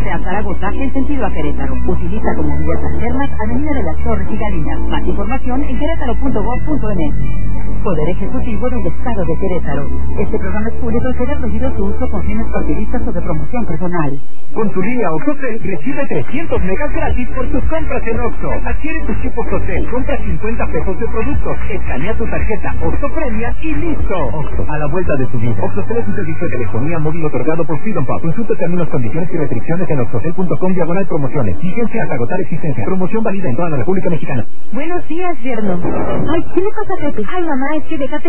norte a Zaragoza en sentido a Querétaro. Utiliza como vías alternas Avenida de las Torres y Galinas. Más información en querétaro.gov.mx. Poder Ejecutivo del Estado de Querétaro. Este programa es público y queda prohibido su uso con fines partidistas o de promoción personal. Con tu línea OXXOTEL recibe 300 megas gratis por tus compras en OXXO. Adquiere tu chip OXXOTEL, compra 50 pesos de productos, escanea tu tarjeta OXXO Premia y listo. OXXO, a la vuelta de tu vida. OXXOTEL es un servicio de telefonía móvil otorgado por Freedom Pub. Consulta términos, condiciones y restricciones en oxxotel.com/promociones. Vigencia hasta agotar existencia. Promoción válida en toda la República Mexicana. Buenos días, yerno. Ay, ¿qué le pasa a Pepe? Ay, mamá, es que déjate